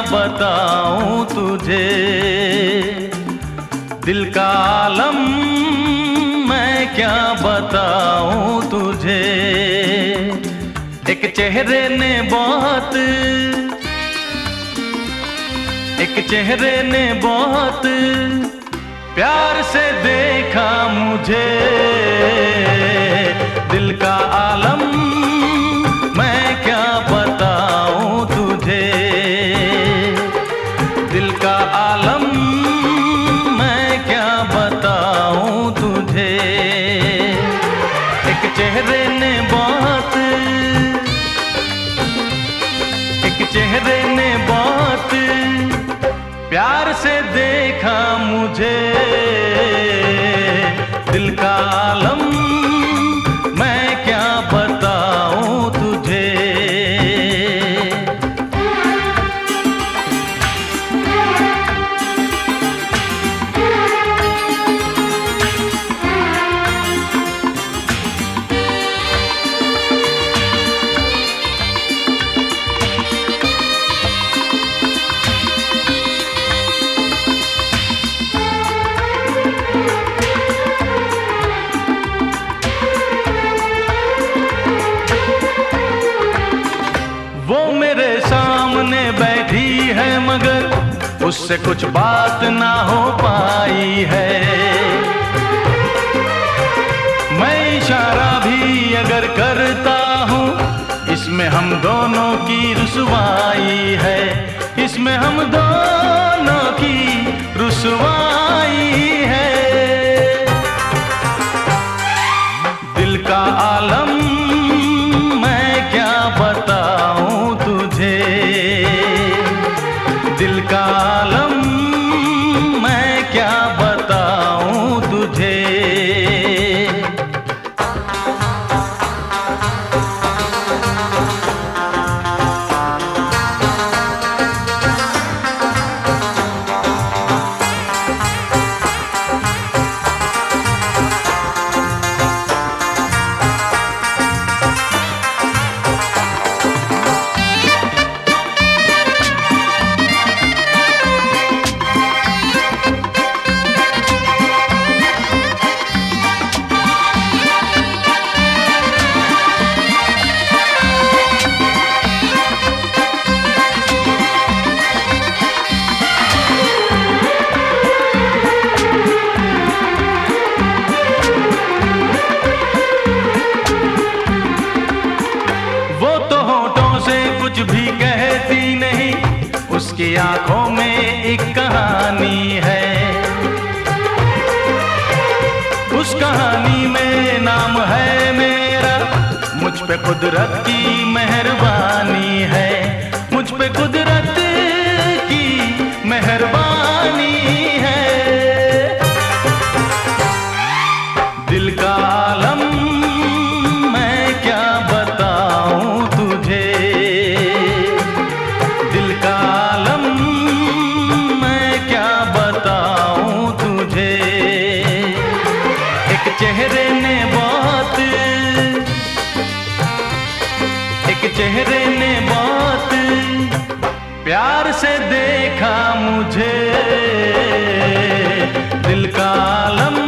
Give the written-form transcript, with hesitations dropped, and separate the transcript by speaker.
Speaker 1: बताऊं तुझे, दिल का आलम मैं क्या बताऊं तुझे। एक चेहरे ने बहुत प्यार से देखा मुझे, दिल का आलम मैं क्या बताऊं तुझे, दिल का आलम मैं क्या बताऊं तुझे। एक चेहरे ने बहुत प्यार से देखा मुझे, दिल का आलम मैं क्या बताऊं तुझे। वो मेरे सामने बैठी है मगर उससे कुछ बात ना हो पाई है। मैं इशारा भी अगर करता हूँ इसमें हम दोनों की रुसवाई है, इसमें हम दोनों की रुसवाई है। दिल का आलम मैं क्या बताऊं तुझे, दिल का आलम मैं क्या बताऊं तुझे। कुछ भी कहती नहीं, उसकी आंखों में एक कहानी है, उस कहानी में नाम है मेरा। मुझ पे कुदरत की मेहरबानी है, मुझ पे कुदरत की मेहरबानी है। दिल का आलम मैं क्या बताऊं तुझे, दिल का आलम मैं क्या बताऊं तुझे। एक चेहरे ने बहुत प्यार से देखा मुझे, दिल का आलम